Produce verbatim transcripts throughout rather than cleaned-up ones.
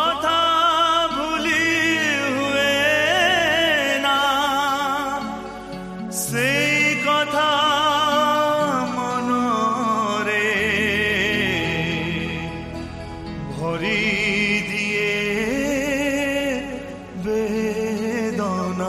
কথা ভুলি হুয়ে না, সেই কথা মনরে ভরি দিয়ে বেদনা।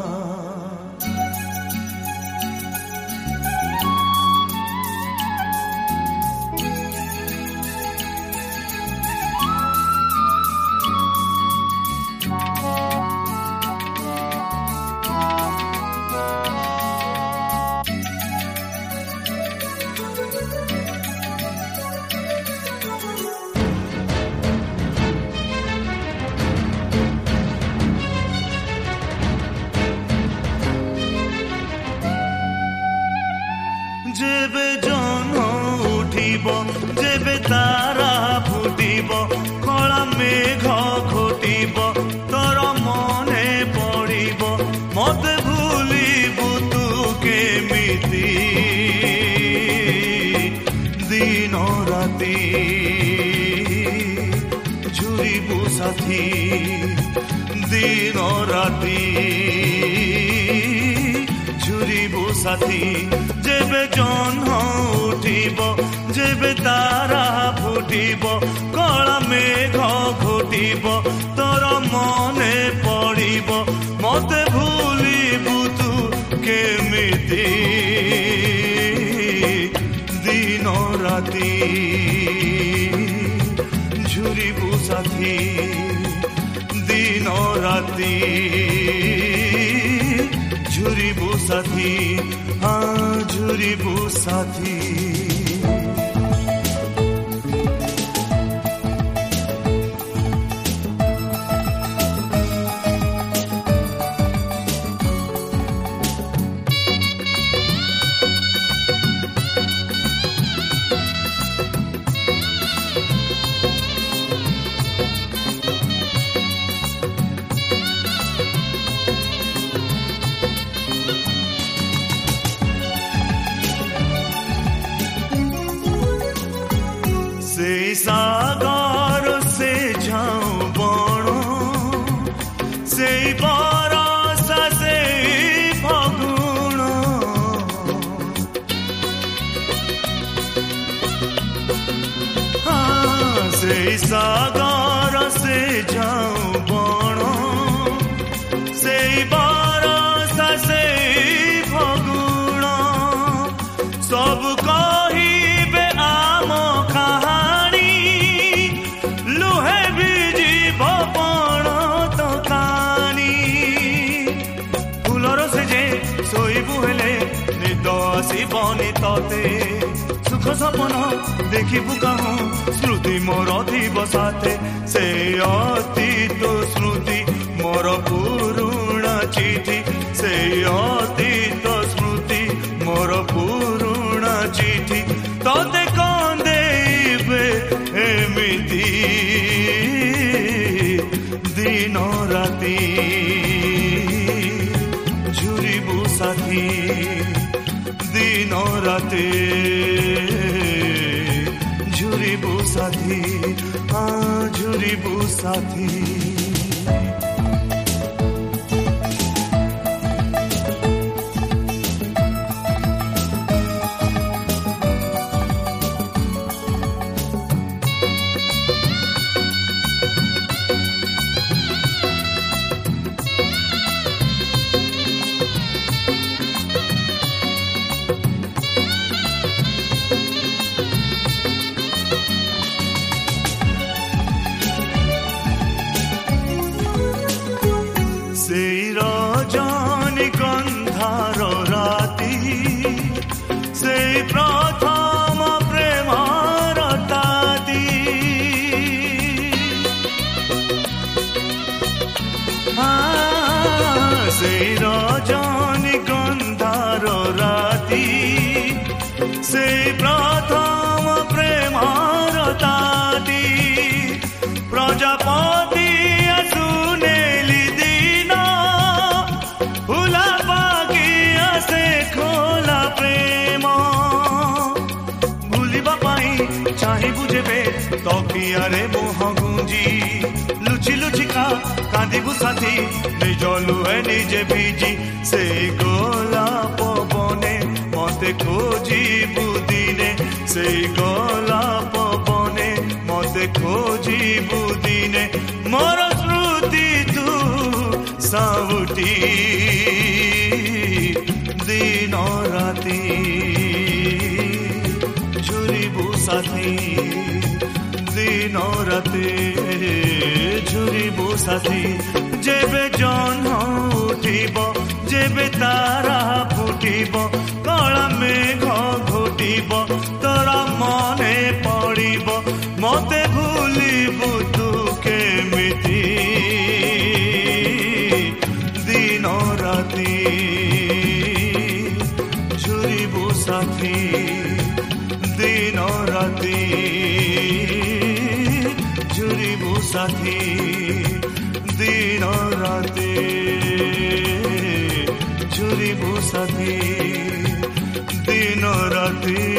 যেবে জন উঠিব, যেবে তারা ফুটিব, কলা মেঘ ঘটিব, তোর মনে পড়িব, মতে ভুলিবু তু কেমিতি দিন রাতি ঝুরিবু সাথী, দিন রাতি ঝুরিবু সাথী। যেবে জহ্ন উঠিব, যেবে তারা ফুটিব, কলা মেঘ ঘটিব, তোর মনে পড়িব, মতে ভুলিবু তু কেমিতি দিন রাতি ঝুরিবু সাথী, দিন রাতি ঝুরিবু সাথী, हाँ ঝুরিবু সাথী। সেই সাগর সে ঝাউ বণ, সেই বরষা সেই ফগুণ, সেই সাগর সে ঝাউ বণ, সেই বরষা সেই ফগুণ, সব কহিবে আম কাহানী, লুহে ভিজিব পণ তকানি। ফুলর সেজে শোইবু হেলে নিদ আসিবনি ততে, সুখ সপন দেখিবু কাহু স্মৃতি মোর থিব সাথে, সে অতীত স্মৃতি মোর পুରୁଣା চিঠি, সে অতীত স্মৃতি মোর পুରୁଣା চিঠি, ততে কন্দেইবে এমিতি দিন রাতি ঝুরিবু সাথী, দিন রাতে ঝুরিবু সাথী, हाँ ঝুরিবু সাথী। সেই রজনী গন্ধার রাতি, সেই প্রথম প্রেমার তাতি, সেই রজনী গন্ধার রাতি, সেই প্রথম প্রেমার তাতি, প্রজাপতি শুনেলি দিন, ফুলা পাখি আসে খোলা প্রেম, ভুলিবা পাই চাহিবু যেবে তকিয়ারে মোহ গুঞ্জি, ঝুরিবু সাথী নিজ লুহে নিজে ভিজি সেই গোলাপ বনে মতে খোঁজিবু দিনে সেই গোলাপ বনে মতে খোঁজিবু দিনে মোর স্মৃতি তু সাউটি দিন রাতি ঝুরিবু সাথী দিন রাতি ঝুরিবু সাথী যেবে জহ্ন উঠিব যেবে তারা ফুটিব কলা মেঘ ঘুটিব তোরা মনে পড়িব মতে ভুলিবু তু কেমিতি দিন রাতি ঝুরিবু সাথী দিন রাতি ঝুরিবু সাথী দিন রাতি ঝুরিবু সাথী দিন রাতি।